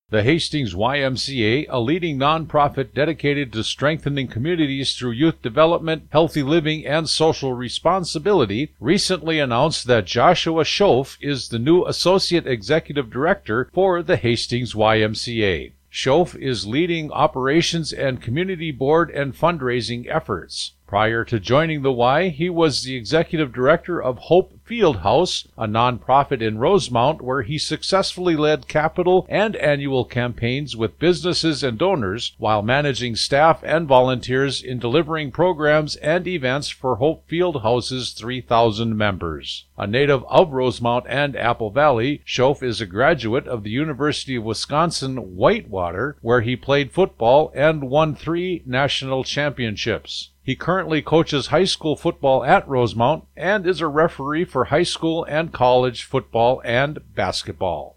The Hastings YMCA, a leading nonprofit dedicated to strengthening communities through youth development, healthy living, and social responsibility, recently announced that Joshua Schoaf is the new Associate Executive Director for the Hastings YMCA. Schoaf is leading operations and community board and fundraising efforts. Prior to joining the Y, he was the executive director of Hope Fieldhouse, a nonprofit in Rosemount where he successfully led capital and annual campaigns with businesses and donors while managing staff and volunteers in delivering programs and events for Hope Fieldhouse's 3,000 members. A native of Rosemount and Apple Valley, Schoaf is a graduate of the University of Wisconsin Whitewater, where he played football and won 3 national championships. He currently coaches high school football at Rosemount and is a referee for high school and college football and basketball.